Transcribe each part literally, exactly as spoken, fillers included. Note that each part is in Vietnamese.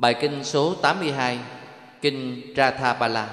Bài kinh số tám mươi hai, kinh Rathabala.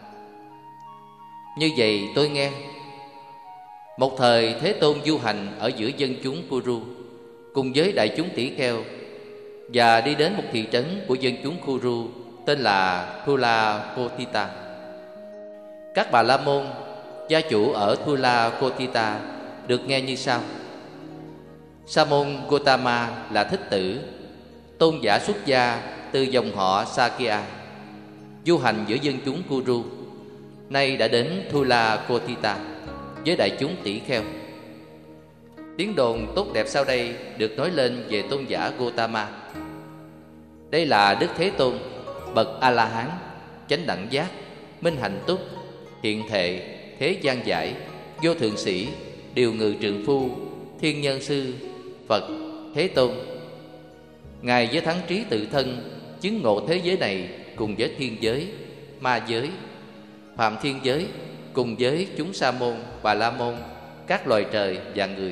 Như vậy tôi nghe, một thời Thế Tôn du hành ở giữa dân chúng Kuru cùng với đại chúng tỷ kheo, và đi đến một thị trấn của dân chúng Kuru tên là Thulakotita. Các bà la môn gia chủ ở Thulakotita được nghe như sau: Sa môn Gotama là thích tử, tôn giả xuất gia từ dòng họ Sakya, du hành giữa dân chúng Kuru, nay đã đến Thulakotita với đại chúng tỷ kheo. Tiếng đồn tốt đẹp sau đây được nói lên về tôn giả Gotama. Đây là Đức Thế Tôn, bậc A-la-hán, chánh đẳng giác, minh hạnh túc, hiện thệ, thế gian giải, vô thượng sĩ, điều ngự trượng phu, thiên nhân sư, Phật, Thế Tôn. Ngài với thắng trí tự thân chứng ngộ thế giới này cùng với thiên giới, ma giới, phạm thiên giới, cùng với chúng sa môn, bà la môn, các loài trời và người.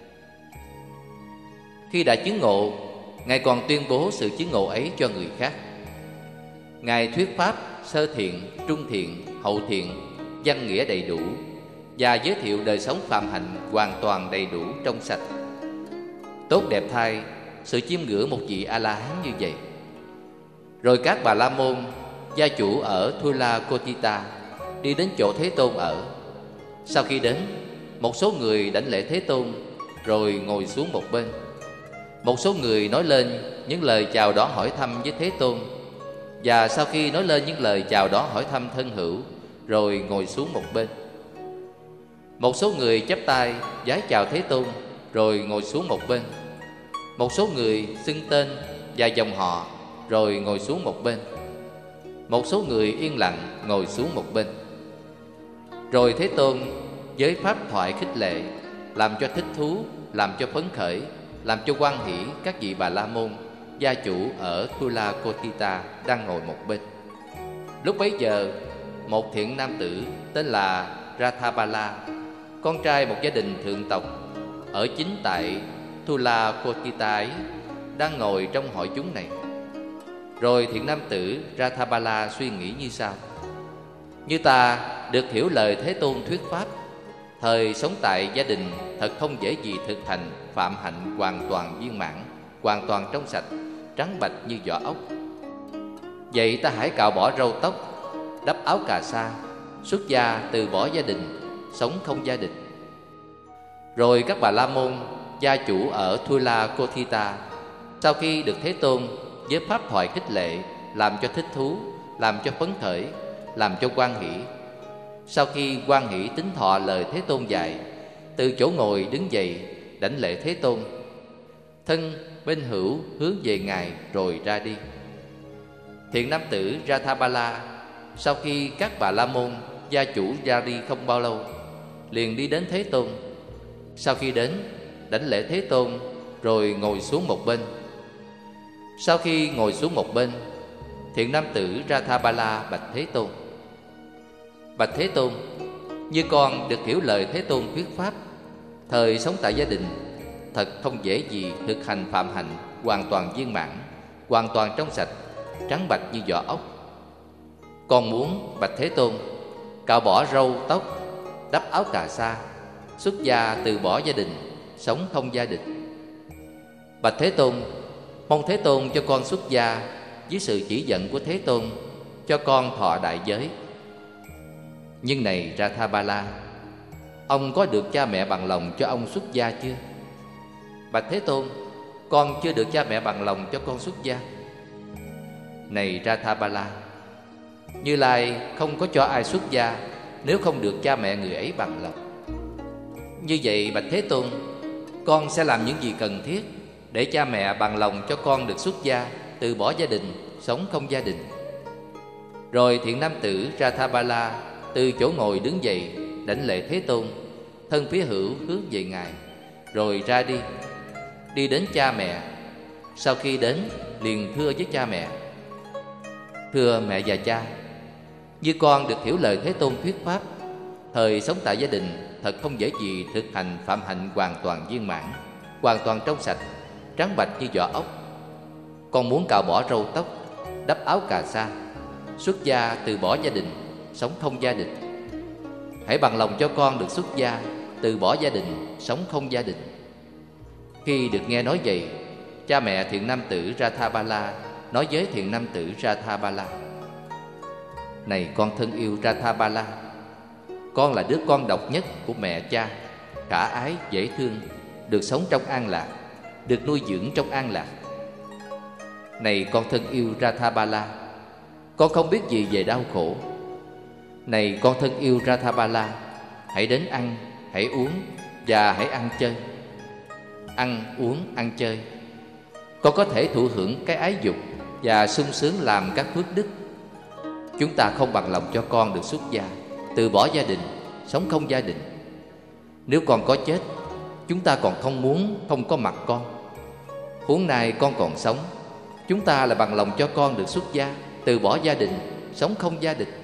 Khi đã chứng ngộ, Ngài còn tuyên bố sự chứng ngộ ấy cho người khác. Ngài thuyết pháp sơ thiện, trung thiện, hậu thiện, văn nghĩa đầy đủ, và giới thiệu đời sống phạm hạnh hoàn toàn đầy đủ trong sạch. Tốt đẹp thay sự chiêm ngưỡng một vị A-la-hán như vậy. Rồi các bà la môn gia chủ ở Thulakotita đi đến chỗ Thế Tôn ở. Sau khi đến, một số người đảnh lễ Thế Tôn rồi ngồi xuống một bên. Một số người nói lên những lời chào đón hỏi thăm với Thế Tôn, và sau khi nói lên những lời chào đón hỏi thăm thân hữu rồi ngồi xuống một bên. Một số người chắp tay vái chào Thế Tôn rồi ngồi xuống một bên. Một số người xưng tên và dòng họ rồi ngồi xuống một bên. Một số người yên lặng ngồi xuống một bên. Rồi Thế Tôn với pháp thoại khích lệ, làm cho thích thú, làm cho phấn khởi, làm cho hoan hỷ các vị bà la môn gia chủ ở Thulakotita đang ngồi một bên. Lúc bấy giờ, một thiện nam tử tên là Rathabala, con trai một gia đình thượng tộc ở chính tại Thulakotita ấy, đang ngồi trong hội chúng này. Rồi thiện nam tử Rathabala suy nghĩ như sau: Như ta được hiểu lời Thế Tôn thuyết pháp, thời sống tại gia đình thật không dễ gì thực hành phạm hạnh hoàn toàn viên mãn, hoàn toàn trong sạch, trắng bạch như vỏ ốc. Vậy ta hãy cạo bỏ râu tóc, đắp áo cà sa, xuất gia từ bỏ gia đình, sống không gia đình. Rồi các bà la môn gia chủ ở Thulakotita sau khi được Thế Tôn với pháp thoại khích lệ, làm cho thích thú, làm cho phấn khởi, làm cho hoan hỷ, sau khi hoan hỷ tín thọ lời Thế Tôn dạy, từ chỗ ngồi đứng dậy đảnh lễ Thế Tôn, thân bên hữu hướng về Ngài rồi ra đi. Thiện nam tử Rathabala sau khi các bà la môn gia chủ ra đi không bao lâu, liền đi đến Thế Tôn. Sau khi đến, đảnh lễ Thế Tôn rồi ngồi xuống một bên. Sau khi ngồi xuống một bên, thiện nam tử Rathabala bạch Thế Tôn: Bạch Thế Tôn, như con được hiểu lời Thế Tôn thuyết pháp, thời sống tại gia đình thật không dễ gì thực hành phạm hạnh hoàn toàn viên mãn, hoàn toàn trong sạch, trắng bạch như vỏ ốc. Con muốn, bạch Thế Tôn, cạo bỏ râu tóc, đắp áo cà sa, xuất gia từ bỏ gia đình, sống không gia đình. Bạch Thế Tôn, mong Thế Tôn cho con xuất gia dưới sự chỉ dẫn của Thế Tôn, cho con thọ đại giới. Nhưng này Rathabala, ông có được cha mẹ bằng lòng cho ông xuất gia chưa? Bạch Thế Tôn, con chưa được cha mẹ bằng lòng cho con xuất gia. Này Rathabala, Như Lai không có cho ai xuất gia nếu không được cha mẹ người ấy bằng lòng. Như vậy bạch Thế Tôn, con sẽ làm những gì cần thiết để cha mẹ bằng lòng cho con được xuất gia, từ bỏ gia đình, sống không gia đình. Rồi thiện nam tử Rathabala từ chỗ ngồi đứng dậy đảnh lễ Thế Tôn, thân phía hữu hướng về Ngài rồi ra đi, đi đến cha mẹ. Sau khi đến, liền thưa với cha mẹ: Thưa mẹ và cha, như con được hiểu lời Thế Tôn thuyết pháp, thời sống tại gia đình thật không dễ gì thực hành phạm hạnh hoàn toàn viên mãn, hoàn toàn trong sạch, trắng bạch như vỏ ốc. Con muốn cạo bỏ râu tóc, đắp áo cà sa, xuất gia từ bỏ gia đình, sống không gia đình. Hãy bằng lòng cho con được xuất gia, từ bỏ gia đình, sống không gia đình. Khi được nghe nói vậy, cha mẹ thiện nam tử Rathabala nói với thiện nam tử Rathabala: Này con thân yêu Rathabala, con là đứa con độc nhất của mẹ cha, khả ái, dễ thương, được sống trong an lạc, được nuôi dưỡng trong an lạc. Này con thân yêu Rathabala, con không biết gì về đau khổ. Này con thân yêu Rathabala, hãy đến ăn, hãy uống và hãy ăn chơi. Ăn, uống, ăn chơi. Con có thể thụ hưởng cái ái dục và sung sướng làm các phước đức. Chúng ta không bằng lòng cho con được xuất gia, từ bỏ gia đình, sống không gia đình. Nếu con có chết, chúng ta còn không muốn không có mặt con. Huống nay con còn sống, chúng ta là bằng lòng cho con được xuất gia, từ bỏ gia đình, sống không gia đình.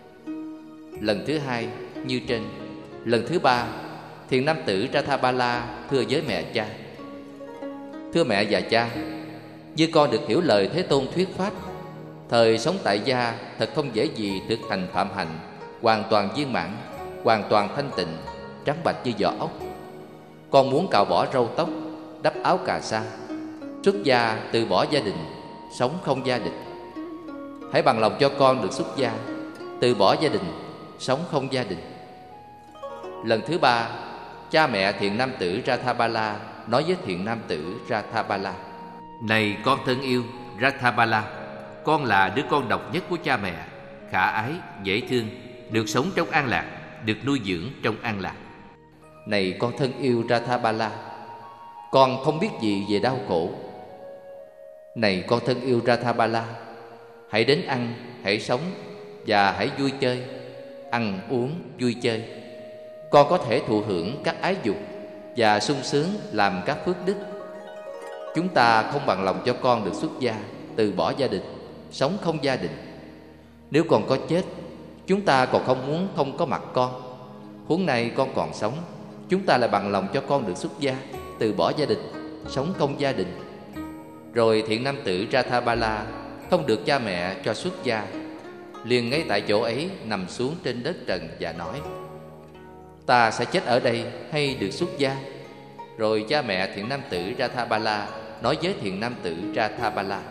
Lần thứ hai như trên. Lần thứ ba, thiện nam tử Rathabala thưa với mẹ cha: Thưa mẹ và cha, như con được hiểu lời Thế Tôn thuyết pháp, thời sống tại gia thật không dễ gì thực hành phạm hạnh hoàn toàn viên mãn, hoàn toàn thanh tịnh, trắng bạch như vỏ ốc. Con muốn cạo bỏ râu tóc, đắp áo cà sa, xuất gia từ bỏ gia đình, sống không gia đình. Hãy bằng lòng cho con được xuất gia, từ bỏ gia đình, sống không gia đình. Lần thứ ba, cha mẹ thiện nam tử Rathabala nói với thiện nam tử Rathabala: Này con thân yêu Rathabala, con là đứa con độc nhất của cha mẹ, khả ái, dễ thương, được sống trong an lạc, được nuôi dưỡng trong an lạc. Này con thân yêu Rathabala, con không biết gì về đau khổ. Này con thân yêu Rathabala, hãy đến ăn, hãy sống và hãy vui chơi. Ăn, uống, vui chơi. Con có thể thụ hưởng các ái dục và sung sướng làm các phước đức. Chúng ta không bằng lòng cho con được xuất gia, từ bỏ gia đình, sống không gia đình. Nếu con có chết, chúng ta còn không muốn không có mặt con. Huống này con còn sống, chúng ta lại bằng lòng cho con được xuất gia, từ bỏ gia đình, sống không gia đình. Rồi thiện nam tử Rathabala không được cha mẹ cho xuất gia, liền ngay tại chỗ ấy nằm xuống trên đất trần và nói: Ta sẽ chết ở đây hay được xuất gia? Rồi cha mẹ thiện nam tử Rathabala nói với thiện nam tử Rathabala: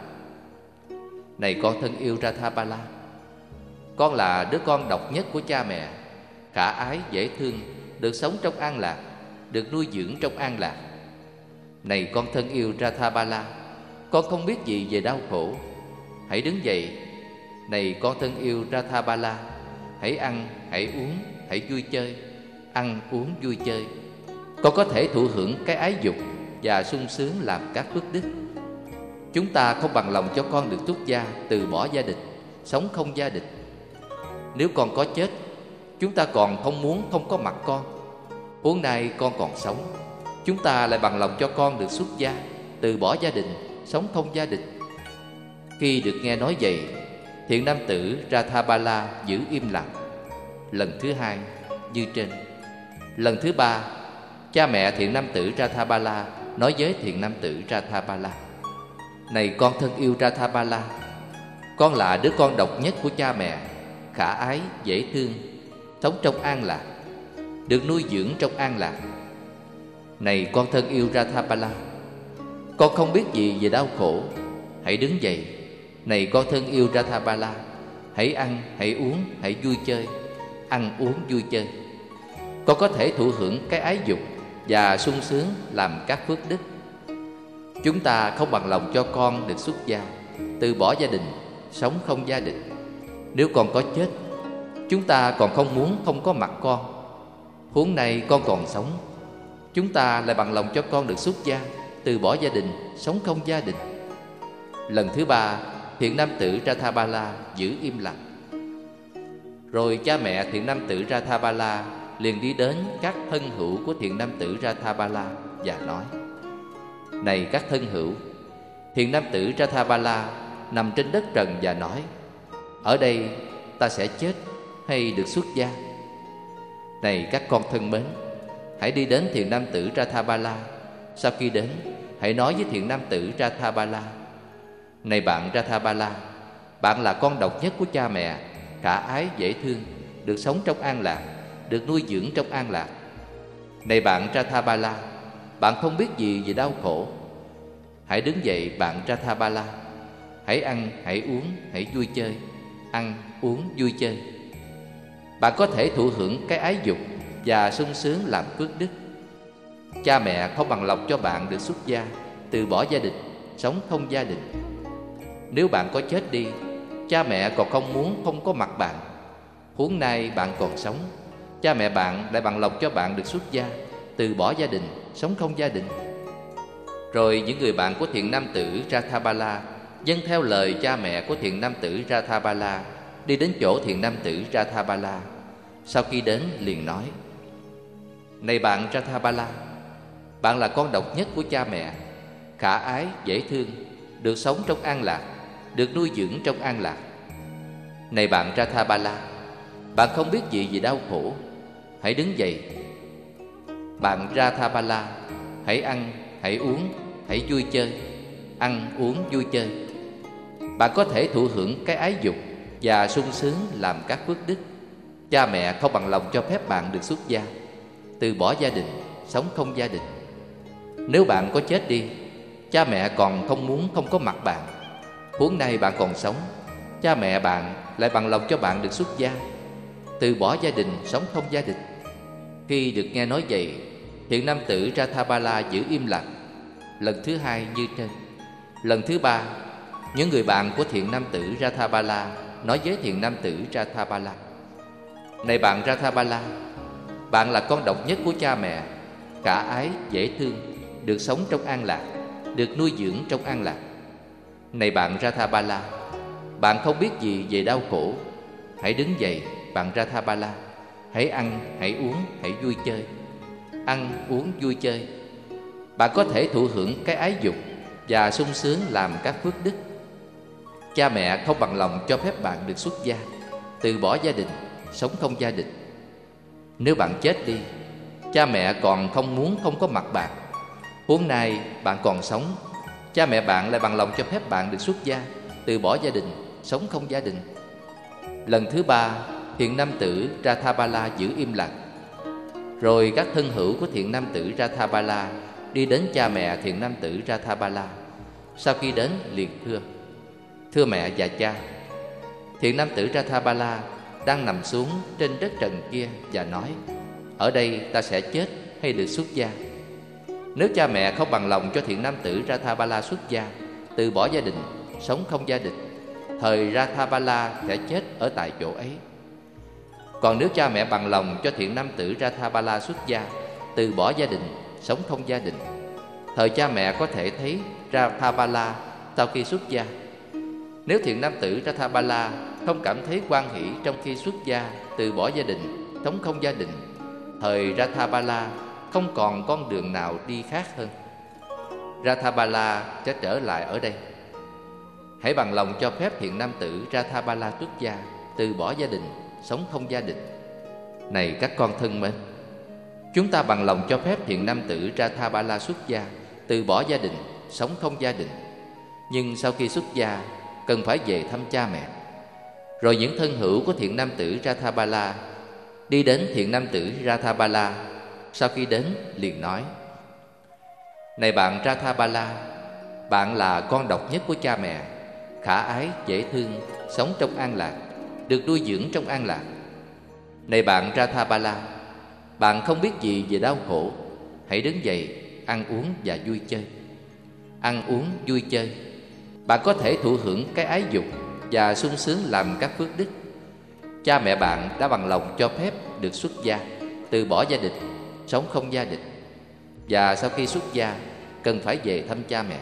Này con thân yêu Rathabala, con là đứa con độc nhất của cha mẹ, khả ái, dễ thương, được sống trong an lạc, được nuôi dưỡng trong an lạc. Này con thân yêu Rathabala, con không biết gì về đau khổ. Hãy đứng dậy. Này con thân yêu Rathabala, hãy ăn, hãy uống, hãy vui chơi. Ăn, uống, vui chơi. Con có thể thụ hưởng cái ái dục và sung sướng làm các phước đức. Chúng ta không bằng lòng cho con được xuất gia, từ bỏ gia đình, sống không gia đình. Nếu con có chết, chúng ta còn không muốn không có mặt con. Huống nay con còn sống, chúng ta lại bằng lòng cho con được xuất gia, từ bỏ gia đình, sống không gia đình. Khi được nghe nói vậy, thiện nam tử Rathabala giữ im lặng. Lần thứ hai như trên. Lần thứ ba, cha mẹ thiện nam tử Rathabala nói với thiện nam tử Rathabala: Này con thân yêu Rathabala, con là đứa con độc nhất của cha mẹ, khả ái, dễ thương, sống trong an lạc, được nuôi dưỡng trong an lạc. Này con thân yêu Rathabala, con không biết gì về đau khổ. Hãy đứng dậy. Này con thân yêu Rathabala, hãy ăn, hãy uống, hãy vui chơi. Ăn, uống, vui chơi. Con có thể thụ hưởng cái ái dục và sung sướng làm các phước đức. Chúng ta không bằng lòng cho con được xuất gia, từ bỏ gia đình, sống không gia đình. Nếu con có chết, chúng ta còn không muốn không có mặt con. Huống này con còn sống, chúng ta lại bằng lòng cho con được xuất gia, từ bỏ gia đình, sống không gia đình. Lần thứ ba, thiện nam tử Rathabala giữ im lặng. Rồi cha mẹ thiện nam tử Rathabala liền đi đến các thân hữu của thiện nam tử Rathabala và nói: Này các thân hữu, thiện nam tử Rathabala nằm trên đất trần và nói: Ở đây ta sẽ chết hay được xuất gia? Này các con thân mến, hãy đi đến thiện nam tử Rathabala. Sau khi đến, hãy nói với thiện nam tử Rathabala: Này bạn Rathabala, Bạn là con độc nhất của cha mẹ, khả ái dễ thương, được sống trong an lạc, được nuôi dưỡng trong an lạc. Này bạn Rathabala, bạn không biết gì về đau khổ. Hãy đứng dậy bạn Rathabala. Hãy ăn, hãy uống, hãy vui chơi. Ăn, uống, vui chơi. Bạn có thể thụ hưởng cái ái dục và sung sướng làm phước đức. Cha mẹ không bằng lòng cho bạn được xuất gia, từ bỏ gia đình, sống không gia đình. Nếu bạn có chết đi, cha mẹ còn không muốn không có mặt bạn. Huống nay bạn còn sống, cha mẹ bạn lại bằng lòng cho bạn được xuất gia, từ bỏ gia đình, sống không gia đình. Rồi những người bạn của thiện nam tử Rathabala dâng theo lời cha mẹ của thiện nam tử Rathabala, đi đến chỗ thiện nam tử Rathabala. Sau khi đến liền nói: Này bạn Rathabala, bạn là con độc nhất của cha mẹ, khả ái dễ thương, được sống trong an lạc, được nuôi dưỡng trong an lạc. Này bạn Rathabala, bạn không biết gì về đau khổ. Hãy đứng dậy bạn Rathabala. Hãy ăn, hãy uống, hãy vui chơi. Ăn, uống, vui chơi. Bạn có thể thụ hưởng cái ái dục và sung sướng làm các phước đức. Cha mẹ không bằng lòng cho phép bạn được xuất gia, từ bỏ gia đình, sống không gia đình. Nếu bạn có chết đi, cha mẹ còn không muốn không có mặt bạn. Huống nay bạn còn sống, cha mẹ bạn lại bằng lòng cho bạn được xuất gia, từ bỏ gia đình, sống không gia đình. Khi được nghe nói vậy, thiện nam tử Rathabala giữ im lặng. Lần thứ hai như trên. Lần thứ ba, những người bạn của thiện nam tử Rathabala nói với thiện nam tử Rathabala: Này bạn Rathabala, bạn là con độc nhất của cha mẹ, khả ái dễ thương, được sống trong an lạc, được nuôi dưỡng trong an lạc. Này bạn Rathabala, bạn không biết gì về đau khổ. Hãy đứng dậy bạn Rathabala. Hãy ăn, hãy uống, hãy vui chơi. Ăn, uống, vui chơi. Bạn có thể thụ hưởng cái ái dục và sung sướng làm các phước đức. Cha mẹ không bằng lòng cho phép bạn được xuất gia, từ bỏ gia đình, sống không gia đình. Nếu bạn chết đi, cha mẹ còn không muốn không có mặt bạn. Huống nay bạn còn sống, cha mẹ bạn lại bằng lòng cho phép bạn được xuất gia, từ bỏ gia đình, sống không gia đình. Lần thứ ba, thiện nam tử Rathabala giữ im lặng. Rồi các thân hữu của thiện nam tử Rathabala đi đến cha mẹ thiện nam tử Rathabala. Sau khi đến liền thưa: Thưa mẹ và cha, thiện nam tử Rathabala đang nằm xuống trên đất trần kia và nói: Ở đây ta sẽ chết hay được xuất gia? Nếu cha mẹ không bằng lòng cho thiện nam tử Rathabala xuất gia, từ bỏ gia đình, sống không gia đình, thời Rathabala sẽ chết ở tại chỗ ấy. Còn nếu cha mẹ bằng lòng cho thiện nam tử Rathabala xuất gia, từ bỏ gia đình, sống không gia đình, thời cha mẹ có thể thấy Rathabala sau khi xuất gia. Nếu thiện nam tử Rathabala không cảm thấy hoan hỷ trong khi xuất gia, từ bỏ gia đình, sống không gia đình, thời Rathabala không còn con đường nào đi khác hơn. Rathabala sẽ trở lại ở đây. Hãy bằng lòng cho phép thiện nam tử Rathabala xuất gia, từ bỏ gia đình, sống không gia đình. Này các con thân mến, chúng ta bằng lòng cho phép thiện nam tử Rathabala xuất gia, từ bỏ gia đình, sống không gia đình. Nhưng sau khi xuất gia, cần phải về thăm cha mẹ. Rồi những thân hữu của thiện nam tử Rathabala đi đến thiện nam tử Rathabala. Sau khi đến liền nói: Này bạn Rathabala, bạn là con độc nhất của cha mẹ, khả ái, dễ thương, sống trong an lạc, được nuôi dưỡng trong an lạc. Này bạn Rathabala, bạn không biết gì về đau khổ. Hãy đứng dậy, ăn uống và vui chơi. Ăn uống, vui chơi. Bạn có thể thụ hưởng cái ái dục và sung sướng làm các phước đức. Cha mẹ bạn đã bằng lòng cho phép được xuất gia, từ bỏ gia đình, sống không gia đình. Và sau khi xuất gia, cần phải về thăm cha mẹ.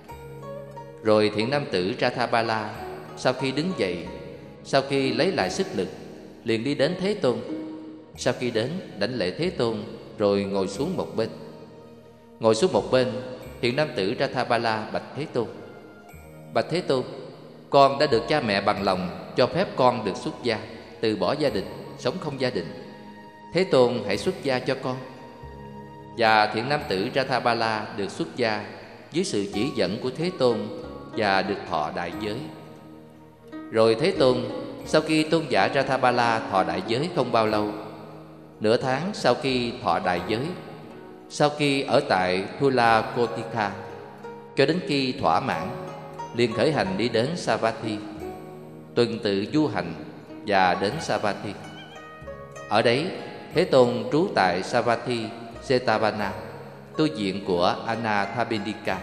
Rồi thiện nam tử Rathabala sau khi đứng dậy, sau khi lấy lại sức lực, liền đi đến Thế Tôn. Sau khi đến, đảnh lễ Thế Tôn, rồi ngồi xuống một bên. Ngồi xuống một bên, thiện nam tử Rathabala bạch Thế Tôn: Bạch Thế Tôn, con đã được cha mẹ bằng lòng cho phép con được xuất gia, từ bỏ gia đình, sống không gia đình. Thế Tôn hãy xuất gia cho con. Và thiện nam tử Rathabala được xuất gia dưới sự chỉ dẫn của Thế Tôn và được thọ đại giới. Rồi Thế Tôn, sau khi tôn giả Rathabala thọ đại giới không bao lâu, nửa tháng sau khi thọ đại giới, sau khi ở tại Thulakotika, cho đến khi thỏa mãn, liền khởi hành đi đến Savatthi, tuần tự du hành và đến Savatthi. Ở đấy, Thế Tôn trú tại Savatthi Jetavana, tu viện của Anathapindika.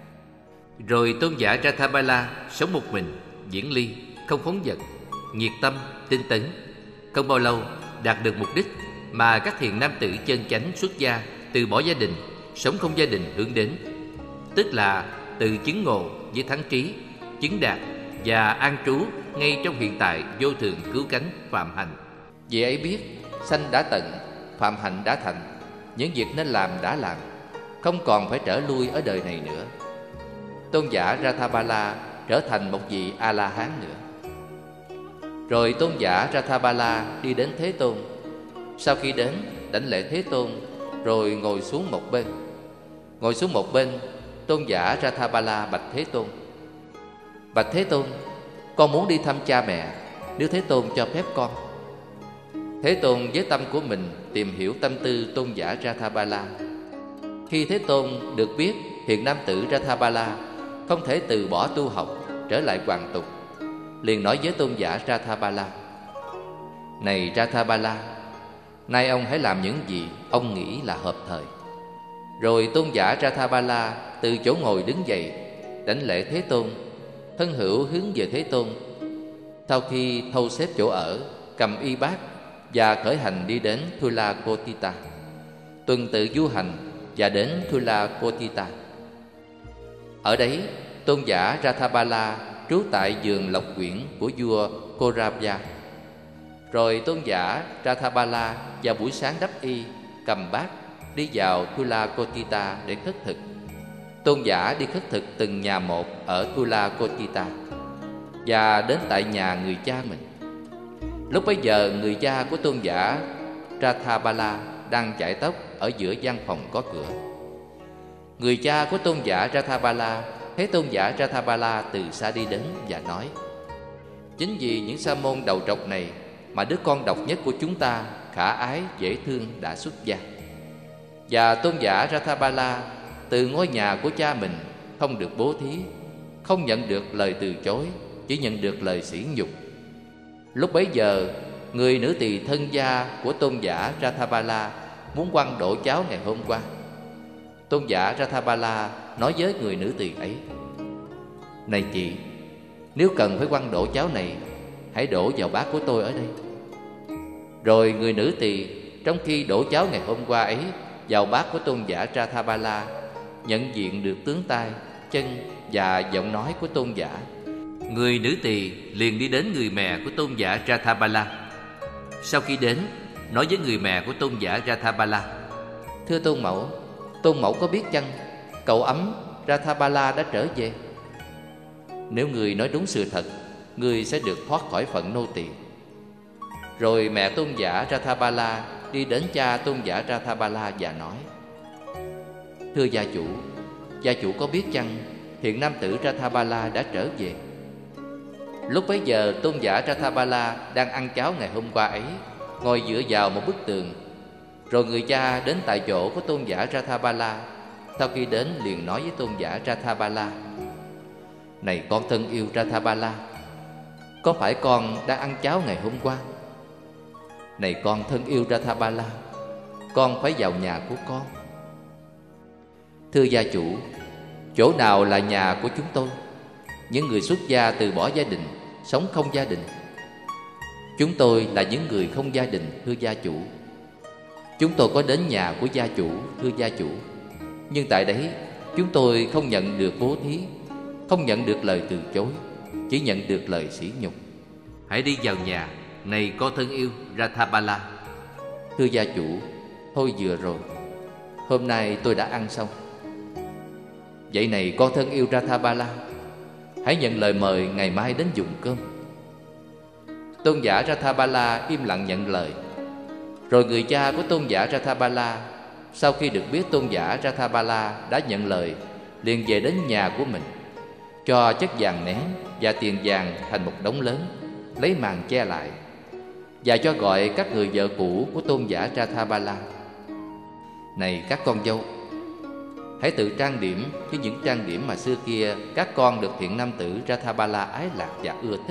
Rồi tôn giả Rathabala sống một mình, viễn ly, không phóng dật, nhiệt tâm, tinh tấn. Không bao lâu đạt được mục đích mà các thiền nam tử chân chánh xuất gia, từ bỏ gia đình, sống không gia đình hướng đến, tức là từ chứng ngộ với thắng trí, chứng đạt và an trú ngay trong hiện tại vô thường cứu cánh phạm hạnh. Vì ấy biết sanh đã tận, phạm hạnh đã thành, những việc nên làm đã làm, không còn phải trở lui ở đời này nữa. Tôn giả Rathabala trở thành một vị A-la-hán nữa. Rồi tôn giả Rathabala đi đến Thế Tôn. Sau khi đến, đảnh lễ Thế Tôn, rồi ngồi xuống một bên. Ngồi xuống một bên, tôn giả Rathabala bạch Thế Tôn: Bạch Thế Tôn, con muốn đi thăm cha mẹ, nếu Thế Tôn cho phép con. Thế Tôn với tâm của mình tìm hiểu tâm tư tôn giả Rathabala. Khi Thế Tôn được biết thiện nam tử Rathabala không thể từ bỏ tu học, trở lại hoàn tục, liền nói với tôn giả Rathabala: Này Rathabala, nay ông hãy làm những gì ông nghĩ là hợp thời. Rồi tôn giả Rathabala từ chỗ ngồi đứng dậy, đảnh lễ Thế Tôn, thân hữu hướng về Thế Tôn. Sau khi thâu xếp chỗ ở, cầm y bát và khởi hành đi đến Thulakotita, tuần tự du hành và đến Thulakotita. Ở đấy, tôn giả Rathabala trú tại vườn lộc quyển của vua Korabya. Rồi tôn giả Rathabala vào buổi sáng đắp y, cầm bát, đi vào Thulakotita để khất thực. Tôn giả đi khất thực từng nhà một ở Thulakotita và đến tại nhà người cha mình. Lúc bấy giờ, người cha của tôn giả Rathabala đang chải tóc ở giữa gian phòng có cửa. Người cha của tôn giả Rathabala thấy tôn giả Rathabala từ xa đi đến và nói: Chính vì những sa môn đầu trọc này mà đứa con độc nhất của chúng ta, khả ái, dễ thương đã xuất gia. Và tôn giả Rathabala từ ngôi nhà của cha mình không được bố thí, không nhận được lời từ chối, chỉ nhận được lời sỉ nhục. Lúc bấy giờ, người nữ tỳ thân gia của tôn giả Rathabala muốn quăng đổ cháo ngày hôm qua. Tôn giả Rathabala nói với người nữ tỳ ấy: Này chị, nếu cần phải quăng đổ cháo này, hãy đổ vào bát của tôi ở đây. Rồi người nữ tỳ trong khi đổ cháo ngày hôm qua ấy vào bát của tôn giả Rathabala, nhận diện được tướng tay, chân và giọng nói của tôn giả. Người nữ tỳ liền đi đến người mẹ của tôn giả Rathabala. Sau khi đến, nói với người mẹ của tôn giả Rathabala: Thưa tôn mẫu, tôn mẫu có biết chăng cậu ấm Rathabala đã trở về? Nếu người nói đúng sự thật, người sẽ được thoát khỏi phận nô tỳ. Rồi mẹ tôn giả Rathabala đi đến cha tôn giả Rathabala và nói: Thưa gia chủ, gia chủ có biết chăng hiện nam tử Rathabala đã trở về? Lúc bấy giờ tôn giả Rathabala đang ăn cháo ngày hôm qua ấy, ngồi dựa vào một bức tường. Rồi người cha đến tại chỗ của tôn giả Rathabala. Sau khi đến liền nói với tôn giả Rathabala: Này con thân yêu Rathabala, có phải con đã ăn cháo ngày hôm qua? Này con thân yêu Rathabala, con phải vào nhà của con. Thưa gia chủ, chỗ nào là nhà của chúng tôi, những người xuất gia từ bỏ gia đình, sống không gia đình? Chúng tôi là những người không gia đình, thưa gia chủ. Chúng tôi có đến nhà của gia chủ, thưa gia chủ. Nhưng tại đấy chúng tôi không nhận được bố thí, không nhận được lời từ chối, chỉ nhận được lời sỉ nhục. Hãy đi vào nhà, này con thân yêu Rathabala. Thưa gia chủ, thôi vừa rồi, hôm nay tôi đã ăn xong. Vậy này con thân yêu Rathabala, hãy nhận lời mời ngày mai đến dùng cơm. Tôn giả Rathabala im lặng nhận lời. Rồi người cha của tôn giả Rathabala, sau khi được biết tôn giả Rathabala đã nhận lời, liền về đến nhà của mình. cho chất vàng nén và tiền vàng thành một đống lớn, lấy màn che lại, và cho gọi các người vợ cũ của tôn giả Rathabala. Này các con dâu, hãy tự trang điểm với những trang điểm mà xưa kia các con được thiện nam tử Rathabala ái lạc và ưa thích.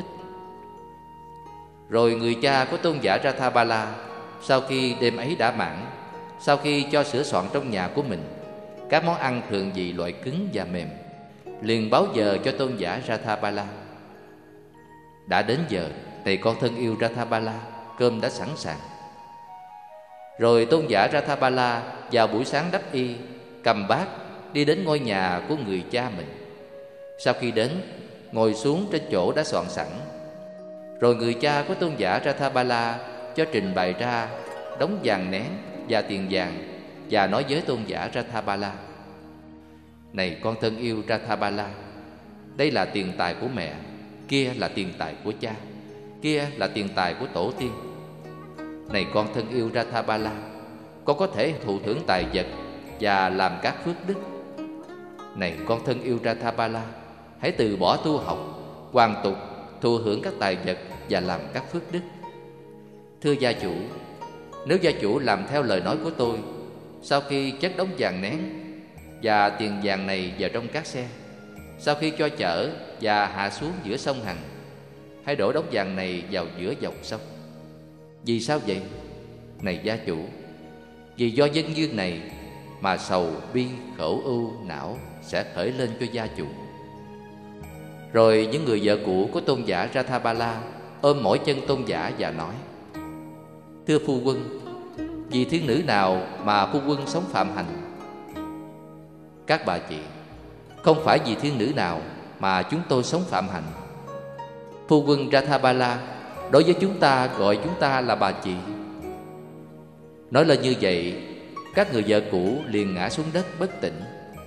Rồi người cha của tôn giả Rathabala, sau khi đêm ấy đã mãn, sau khi cho sửa soạn trong nhà của mình các món ăn thường vị loại cứng và mềm, liền báo giờ cho tôn giả Rathabala: đã đến giờ, này con thân yêu Rathabala, cơm đã sẵn sàng. Rồi tôn giả Rathabala vào buổi sáng đắp y, cầm bát đi đến ngôi nhà của người cha mình. Sau khi đến, ngồi xuống trên chỗ đã soạn sẵn. Rồi người cha của tôn giả Rathabala cho trình bày ra đống vàng nén và tiền vàng, và nói với tôn giả Rathabala: này con thân yêu Rathabala, đây là tiền tài của mẹ, kia là tiền tài của cha, kia là tiền tài của tổ tiên. Này con thân yêu Rathabala, con có thể thụ thưởng tài vật và làm các phước đức. Này con thân yêu Rathabala, hãy từ bỏ tu học, hoàn tục, thụ hưởng các tài vật và làm các phước đức. Thưa gia chủ, nếu gia chủ làm theo lời nói của tôi, sau khi chất đống vàng nén và tiền vàng này vào trong các xe, sau khi cho chở và hạ xuống giữa sông Hằng, hãy đổ đống vàng này vào giữa dòng sông. Vì sao vậy? Này gia chủ, vì do nhân duyên này mà sầu, bi, khổ, ưu, não sẽ khởi lên cho gia chủ. Rồi những người vợ cũ của tôn giả Rathabala ôm mỏi chân tôn giả và nói: thưa phu quân, vì thiên nữ nào mà phu quân sống phạm hành? Các bà chị, không phải vì thiên nữ nào mà chúng tôi sống phạm hành. Phu quân Rathabala đối với chúng ta gọi chúng ta là bà chị. Nói lên như vậy, các người vợ cũ liền ngã xuống đất bất tỉnh.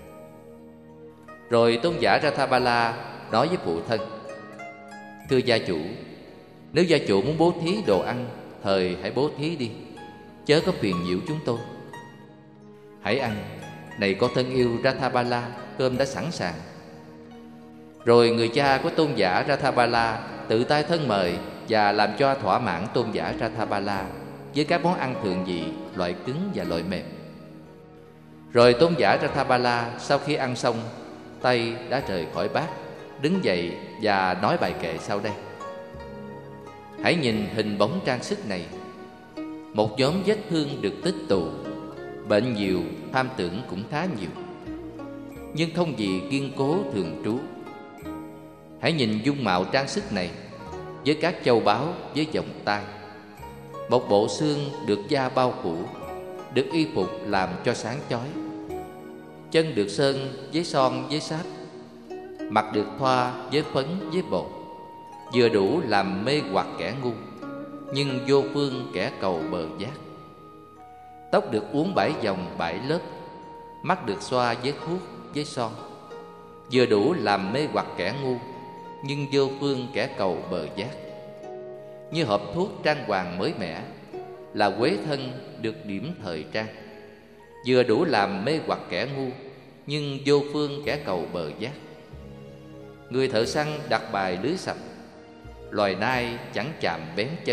Rồi tôn giả Rathabala nói với phụ thân: thưa gia chủ, nếu gia chủ muốn bố thí đồ ăn, thời hãy bố thí đi, chớ có phiền nhiễu chúng tôi. Hãy ăn, này con thân yêu Rathabala, cơm đã sẵn sàng. Rồi người cha của tôn giả Rathabala tự tay thân mời và làm cho thỏa mãn tôn giả Rathabala với các món ăn thượng vị, loại cứng và loại mềm. Rồi tôn giả Rathabala sau khi ăn xong, tay đã rời khỏi bát, đứng dậy và nói bài kệ sau đây: hãy nhìn hình bóng trang sức này. Một nhóm vết thương được tích tụ, bệnh nhiều, tham tưởng cũng khá nhiều, nhưng không gì kiên cố thường trú. Hãy nhìn dung mạo trang sức này, với các châu báu, với vòng tay. Một bộ xương được da bao phủ, được y phục làm cho sáng chói. Chân được sơn với son với sáp, mặt được thoa với phấn với bột, vừa đủ làm mê hoặc kẻ ngu, nhưng vô phương kẻ cầu bờ giác. Tóc được uốn bảy vòng bảy lớp, mắt được xoa với thuốc với son, vừa đủ làm mê hoặc kẻ ngu, nhưng vô phương kẻ cầu bờ giác. Như hộp thuốc trang hoàng mới mẻ, là quế thân được điểm thời trang, vừa đủ làm mê hoặc kẻ ngu, nhưng vô phương kẻ cầu bờ giác. Người thợ săn đặt bài lưới sập, loài nai chẳng chạm bén chân.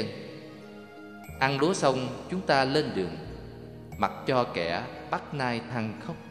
Ăn lúa xong chúng ta lên đường, mặc cho kẻ bắt nai thăng khóc.